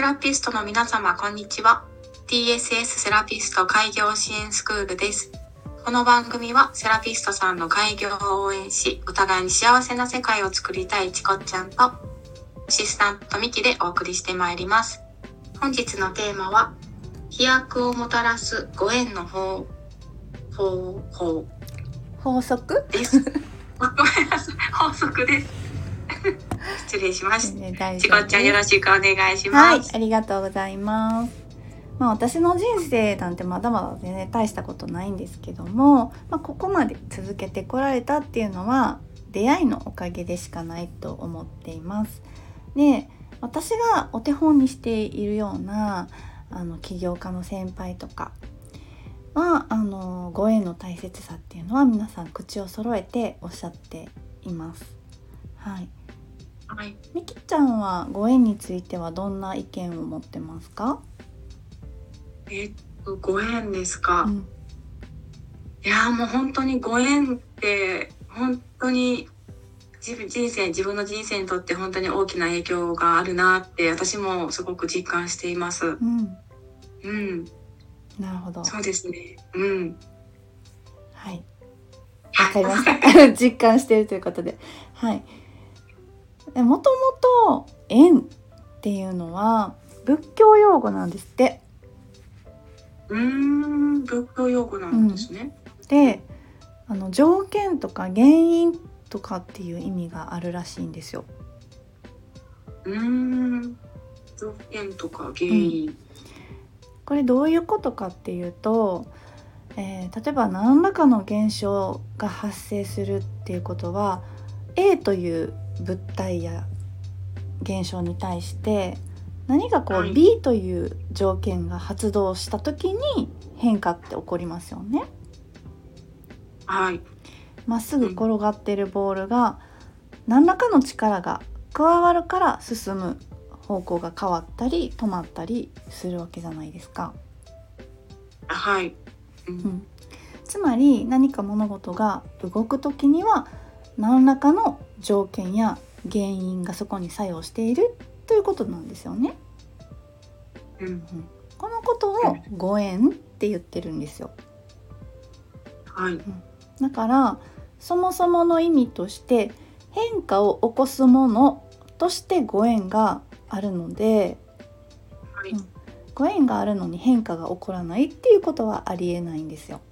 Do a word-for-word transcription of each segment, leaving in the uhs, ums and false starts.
ラピストの皆様こんにちは。 ティーエスエス セラピスト開業支援スクールです。この番組はセラピストさんの開業を応援し、お互いに幸せな世界を作りたいチコちゃんとアシスタントミキでお送りしてまいります。本日のテーマは飛躍をもたらすご縁の方法法法則ですごめんなさい、法則です失礼しました。チコちゃんよろしくお願いします。 はい、ありがとうございます。まあ、私の人生なんてまだまだ全然大したことないんですけども、まあ、ここまで続けてこられたっていうのは出会いのおかげでしかないと思っています。で、私がお手本にしているようなあの起業家の先輩とかはあのご縁の大切さっていうのは皆さん口を揃えておっしゃっています。はい。 はい、 みきちゃんはご縁についてはどんな意見を持ってますか？ えっとご縁ですか、 うん、 いやもう本当にご縁って本当に自分人生自分の人生にとって本当に大きな影響があるなって私もすごく実感しています。 うん、 うん、 なるほど。 そうですね。うん。 はい。わかりました。実感しているということで、はい。もともと縁っていうのは仏教用語なんですって。 うーん、仏教用語なんですね。 うん、で、あの条件とか原因とかっていう意味があるらしいんですよ。 うーん、条件とか原因、うん、 これどういうことかっていうと、えー、例えば何らかの現象が発生するっていうことは A という物体や現象に対して何かこう、はい、B という条件が発動した時に変化って起こりますよね。 はい。 まっすぐ転がってるボールが何らかの力が加わるから進む方向が変わったり止まったりするわけじゃないですか。 はい。うんうん、つまり何か物事が動く時には何らかの条件や原因がそこに作用しているということなんですよね。 うんうん、 このことをご縁って言ってるんですよ。 はい。うん、 だからそもそもの意味として変化を起こすものとしてご縁があるので、 はい、 うん、ご縁があるのに変化が起こらないっていうことはありえないんですよ。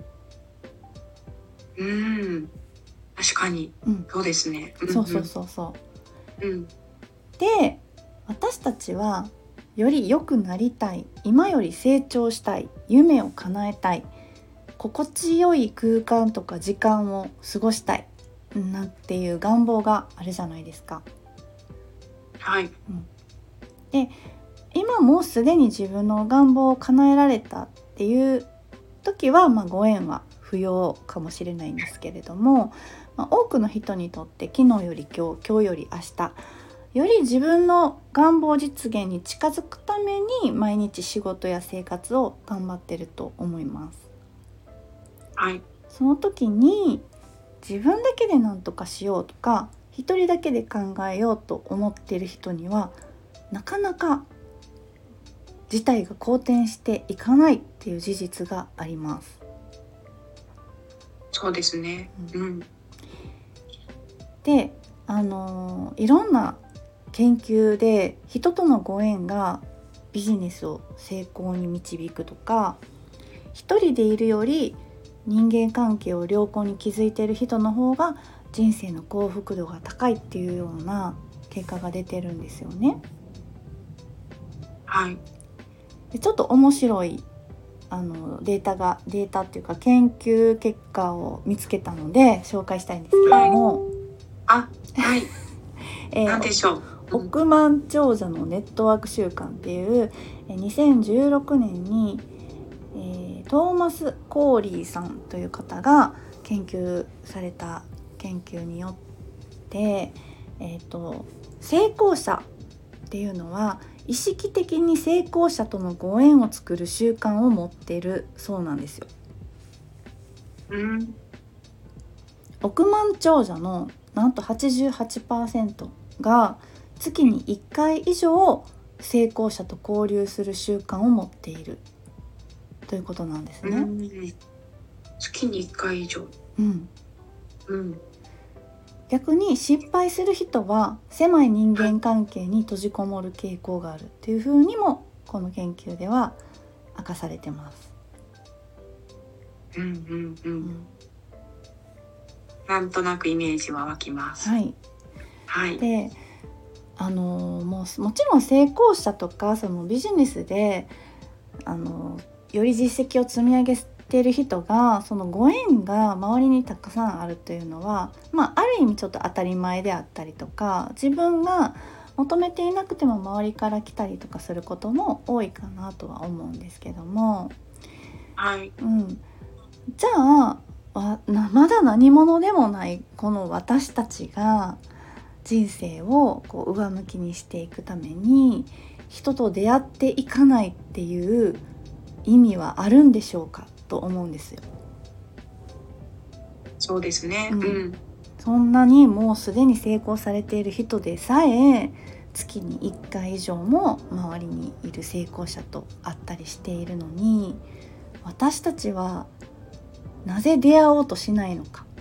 うーん、確かに、うん、そうですね、うんうん、 そうそうそうそう、 うん、 で、私たちはより良くなりたい、今より成長したい、夢を叶えたい、心地よい空間とか時間を過ごしたいなんていう願望があるじゃないですか。 はい、 うん、で、今もうすでに自分の願望を叶えられたっていう時は、まあ、ご縁は不要かもしれないんですけれども、まあ、多くの人にとって昨日より今日、今日より明日より自分の願望実現に近づくために毎日仕事や生活を頑張ってると思います。 はい、 その時に自分だけで何とかしようとか一人だけで考えようと思っている人にはなかなか事態が好転していかないっていう事実があります。 そうですね、うんうん、 で、あのいろんな研究で人とのご縁がビジネスを成功に導くとか、一人でいるより人間関係を良好に築いている人の方が人生の幸福度が高いっていうような結果が出てるんですよね。 はい。 で、ちょっと面白いあのデータがデータっていうか研究結果を見つけたので紹介したいんですけども、 あ、はい。 えー、 何でしょう。 億万長者のネットワーク週間っていうにせんじゅうろくねんに、えー、トーマス・コーリーさんという方が研究された研究によって、えーと、成功者っていうのは意識的に成功者とのご縁を作る習慣を持っているそうなんですよ。 うん、 億万長者のなんと はちじゅうはちパーセント が月にいっかい以上成功者と交流する習慣を持っているということなんですね。 うん、月にいっかい以上。 うんうん、 逆に失敗する人は狭い人間関係に閉じこもる傾向があるっていうふうにもこの研究では明かされてます。 うんうんうん。 うん、 なんとなくイメージは湧きます。 はい。 はい。 で、あのもうもちろん成功者とかそのビジネスであのより実績を積み上げている人がそのご縁が周りにたくさんあるというのは、まあ、ある意味ちょっと当たり前であったりとか、自分が求めていなくても周りから来たりとかすることも多いかなとは思うんですけども、 はい。 うん、じゃあわなまだ何者でもないこの私たちが人生をこう上向きにしていくために人と出会っていかないっていう意味はあるんでしょうかと思うんですよ。 そうですね。 うんうん。 そんなにもうすでに成功されている人でさえ月にいっかい以上も周りにいる成功者と会ったりしているのに、私たちはなぜ出会おうとしないのか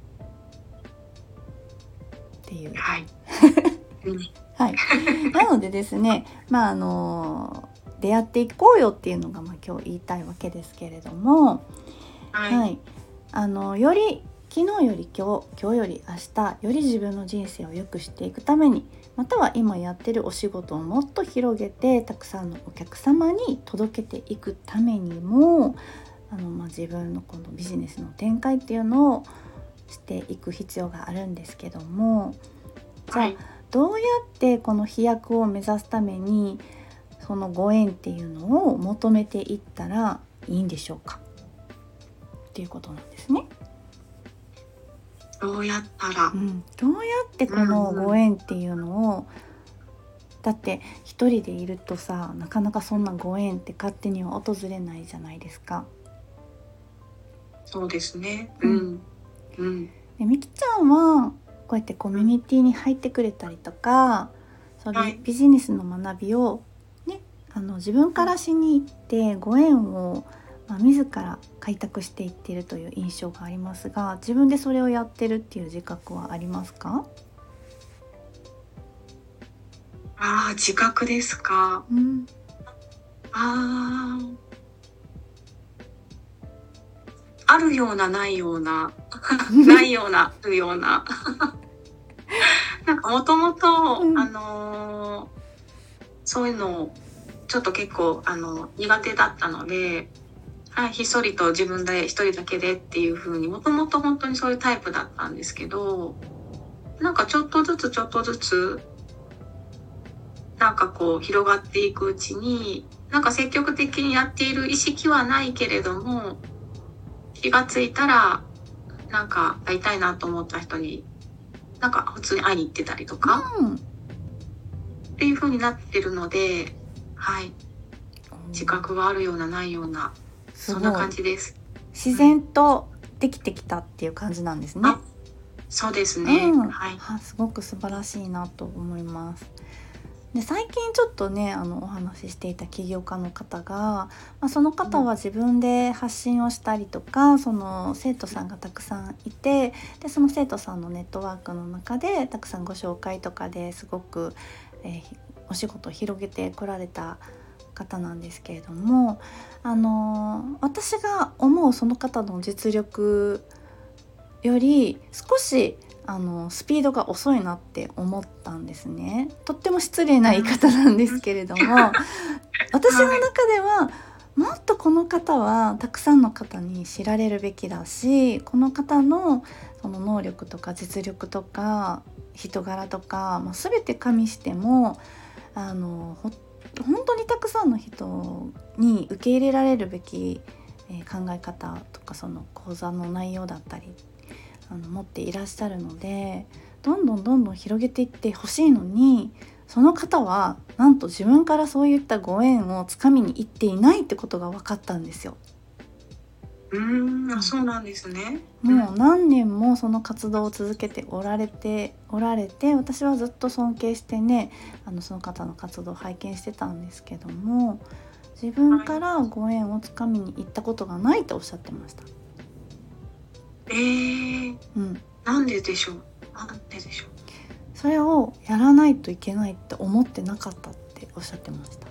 っていう。 はい。うん、 はい。なのでですね、まああの出会っていこうよっていうのがまあ今日言いたいわけですけれども、 はい。 はい、あのより昨日より今日、今日より明日、より自分の人生を良くしていくために、または今やってるお仕事をもっと広げてたくさんのお客様に届けていくためにも、あの、まあ、自分のこのビジネスの展開っていうのをしていく必要があるんですけども、じゃあ、 はい。 どうやってこの飛躍を目指すためにそのご縁っていうのを求めていったらいいんでしょうかっていうことなんですね。 どうやったら、 うん、どうやってこのご縁っていうのを、うんうん、だって一人でいるとさ、なかなかそんなご縁って勝手には訪れないじゃないですか。 そうですね。うんうん。 でみきちゃんはこうやってコミュニティに入ってくれたりとか、そういうビジネスの学びを、ね、あの自分からしに行ってご縁を、まあ、自ら開拓していっているという印象がありますが、自分でそれをやってるっていう自覚はありますか？ ああ、自覚ですか。 うん、 ああ、あるようなないようなないようなあるようななんかもともとあのー、そういうのをちょっと結構あの苦手だったので、はい、ひっそりと自分で一人だけでっていう風にもともと本当にそういうタイプだったんですけど、なんかちょっとずつちょっとずつなんかこう広がっていくうちに、なんか積極的にやっている意識はないけれども、気がついたらなんか会いたいなと思った人になんか普通に会いに行ってたりとか、 うん、 っていう風になってるので、はい、自覚があるようなないような、そんな感じです。 自然とできてきたっていう感じなんですね。 あ、そうですね、 うん、 はい、 はすごく素晴らしいなと思います。で最近ちょっとねあのお話ししていた起業家の方が、まあ、その方は自分で発信をしたりとか、その生徒さんがたくさんいて、でその生徒さんのネットワークの中でたくさんご紹介とかですごく、えー、お仕事を広げてこられた方なんですけれども、あの私が思うその方の実力より少しあのスピードが遅いなって思ったんですね。とっても失礼な言い方なんですけれども、私の中ではもっとこの方はたくさんの方に知られるべきだし、この方のその能力とか実力とか人柄とか、まあ、全て加味してもあのほ本当にたくさんの人に受け入れられるべき、えー、考え方とかその講座の内容だったりあの持っていらっしゃるので、どんどんどんどん広げていってほしいのに、その方はなんと自分からそういったご縁をつかみに行っていないってことが分かったんですよ。 うーん、あ、そうなんですね。 もう何年もその活動を続けておられておられて私はずっと尊敬してね、あのその方の活動を拝見してたんですけども、自分からご縁をつかみに行ったことがないとおっしゃってました。 えー、 うん、 なんででしょう。なんででしょう。 それをやらないといけないって思ってなかったっておっしゃってました。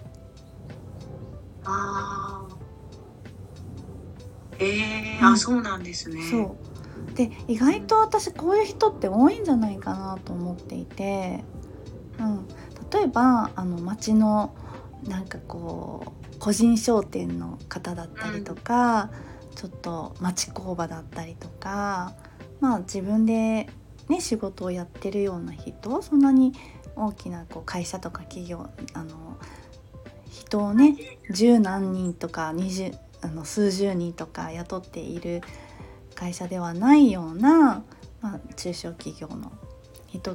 ああ、えー、 うん、 あ、そうなんですね。 そうで、意外と私こういう人って多いんじゃないかなと思っていて、うん、例えばあの町のなんかこう個人商店の方だったりとか、うん、ちょっと町工場だったりとか、まあ自分でね仕事をやってるような人、そんなに大きなこう会社とか企業、あの人をね十何人とか二十あの数十人とか雇っている会社ではないような、まあ、中小企業の人って、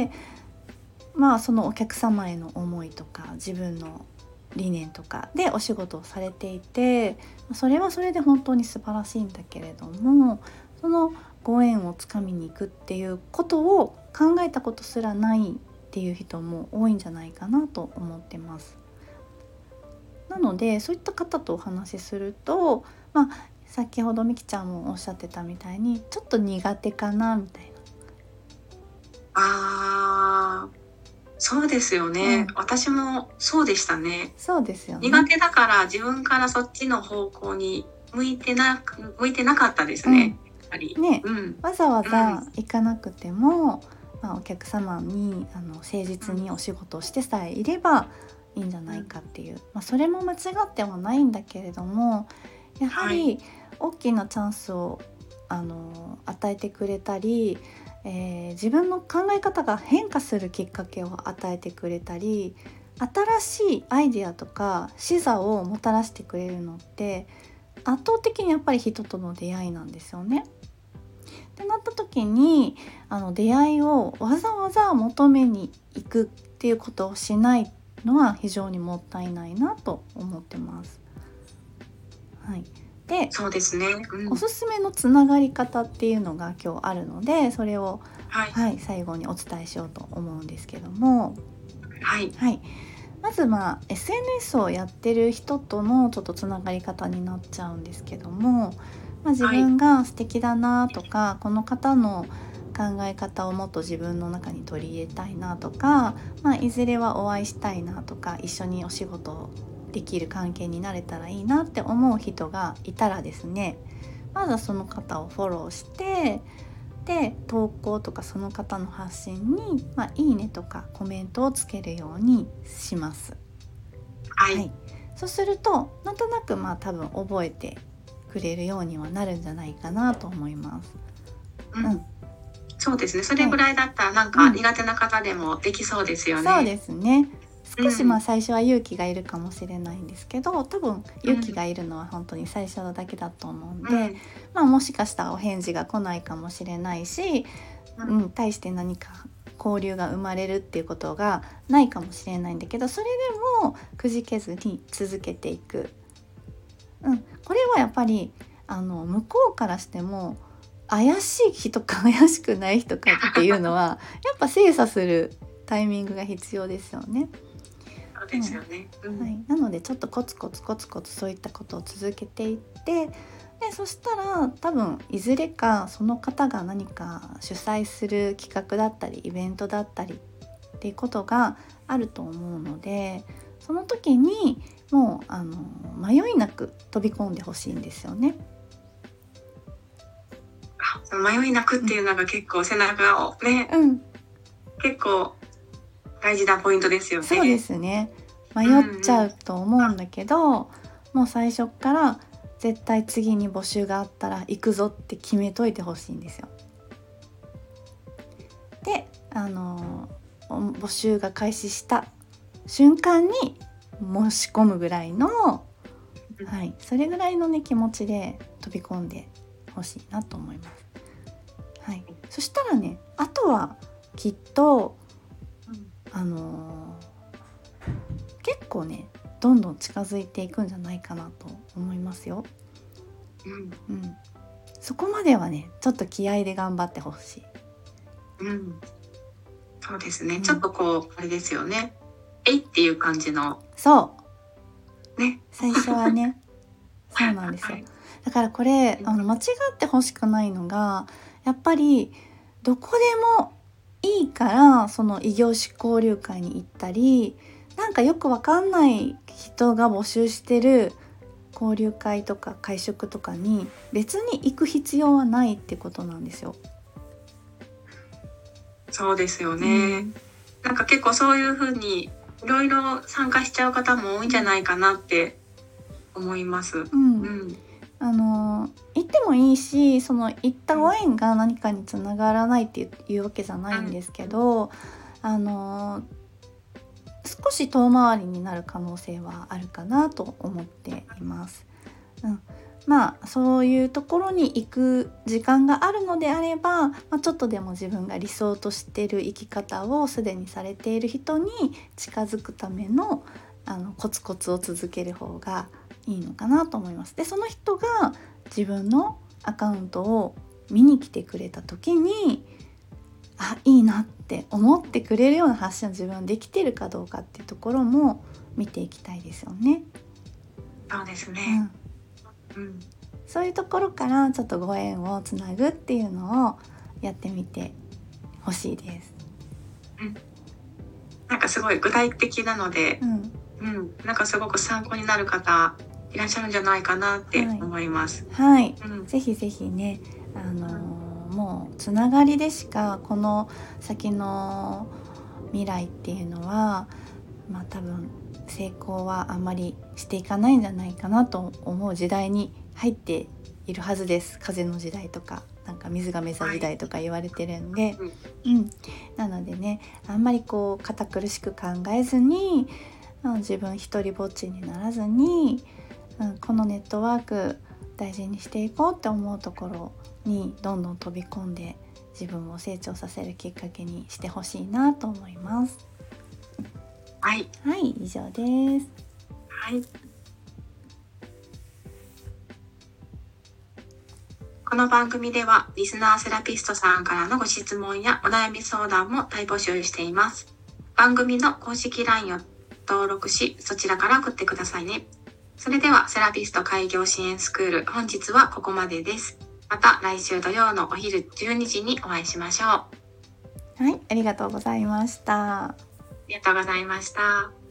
まあそのお客様への思いとか自分の理念とかでお仕事をされていて、それはそれで本当に素晴らしいんだけれども、そのご縁をつかみに行くっていうことを考えたことすらないっていう人も多いんじゃないかなと思ってます。なのでそういった方とお話しすると、まあ先ほどみきちゃんもおっしゃってたみたいにちょっと苦手かなみたいな。 あー、そうですよね、うん、私もそうでしたね。 そうですよね。 苦手だから自分からそっちの方向に向いてな向いてなかったですね、うん、やっぱりね、うん、わざわざ行かなくても、うん、まあ、お客様にあの誠実にお仕事をしてさえいればいいんじゃないかっていう、まあ、それも間違ってはないんだけれども、やはり大きなチャンスをあの与えてくれたり、えー、自分の考え方が変化するきっかけを与えてくれたり、新しいアイデアとか視座をもたらしてくれるのって圧倒的にやっぱり人との出会いなんですよね。ってなった時にあの出会いをわざわざ求めに行くっていうことをしないのは非常にもったいないなと思ってます。はい、で、 そうですね、うん、 おすすめのつながり方っていうのが今日あるので、それを、 はいはい、最後にお伝えしようと思うんですけども、 はい、 はい、まず、まあ、エスエヌエス をやってる人とのちょっとつながり方になっちゃうんですけども、まあ、自分が素敵だなとか、はい、この方の考え方をもっと自分の中に取り入れたいなとか、まあ、いずれはお会いしたいなとか、一緒にお仕事をできる関係になれたらいいなって思う人がいたらですね、まずはその方をフォローして、で投稿とかその方の発信に、まあ、いいねとかコメントをつけるようにします。 はい、 はい、そうするとなんとなくまあ多分覚えてくれるようにはなるんじゃないかなと思います。 うん、うん、そうですね。それぐらいだったらなんか苦手な方でもできそうですよね。 うん、そうですね。少しまあ最初は勇気がいるかもしれないんですけど、多分勇気がいるのは本当に最初だけだと思うんで、うん、まあもしかしたらお返事が来ないかもしれないし、うん、対して何か交流が生まれるっていうことがないかもしれないんだけど、それでもくじけずに続けていく、うん、これはやっぱりあの向こうからしても怪しい人か怪しくない人かっていうのはやっぱ精査するタイミングが必要ですよね。 そうですよね、うんはい、なのでちょっとコツコツコツコツそういったことを続けていって、でそしたら多分いずれかその方が何か主催する企画だったりイベントだったりっていうことがあると思うので、その時にもうあの迷いなく飛び込んでほしいんですよね。 あ、迷いなくっていうのが結構背中をね、うん、結構大事なポイントですよね。 そうですね。迷っちゃうと思うんだけど、うんうん、もう最初から絶対次に募集があったら行くぞって決めといてほしいんですよ。で、あの募集が開始した瞬間に申し込むぐらいの、はい、それぐらいのね気持ちで飛び込んでほしいなと思います。はい、そしたらね、あとはきっとあのー、結構ねどんどん近づいていくんじゃないかなと思いますよ。 うんうん、そこまではねちょっと気合で頑張ってほしい。 うん、そうですね、 うん、 ちょっとこうあれですよね、えいっていう感じのそうね、 最初はねそうなんですよ。 はい、 だからこれあの間違ってほしくないのが、やっぱりどこでもいいからその異業種交流会に行ったり、なんかよくわかんない人が募集してる交流会とか会食とかに別に行く必要はないってことなんですよ。 そうですよね、 うん、 なんか結構そういう風にいろいろ参加しちゃう方も多いんじゃないかなって思います。 うん、 うん、 あの行ってもいいし、その行ったご縁が何かにつながらないっていう、いうわけじゃないんですけど、あの少し遠回りになる可能性はあるかなと思っています。うん、まあそういうところに行く時間があるのであれば、まあ、ちょっとでも自分が理想としている生き方をすでにされている人に近づくための、あのコツコツを続ける方がいいのかなと思います。でその人が自分のアカウントを見に来てくれた時に、あ、いいなって思ってくれるような発信を自分はできているかどうかっていうところも見ていきたいですよね。 そうですうね、 ん、 うん、 そういうところからちょっとご縁をつなぐっていうのをやってみてほしいです。 うん、なんかすごい具体的なので、 うん、 うん、なんかすごく参考になる方いらっしゃるんじゃないかなってはい、 思います。 はい、 うん、 ぜひぜひね、あのーうん、 もうつながりでしかこの先の未来っていうのは、まあ多分成功はあんまりしていかないんじゃないかなと思う時代に入っているはずです。風の時代とかなんか水亀座時代とか言われてるんで、 うん、 うん、なのでね、あんまりこう堅苦しく考えずに、うん、自分一人ぼっちにならずに、うん、このネットワーク大事にしていこうって思うところにどんどん飛び込んで自分を成長させるきっかけにしてほしいなと思います。 はい、 はい、以上です。 はい。この番組ではリスナーセラピストさんからのご質問やお悩み相談も大募集しています。番組の公式 ライン を登録し、そちらから送ってくださいね。それではセラピスト開業支援スクール、本日はここまでです。また来週土曜のお昼じゅうにじにお会いしましょう。あはい、ありがとうございました。 りがとうございました。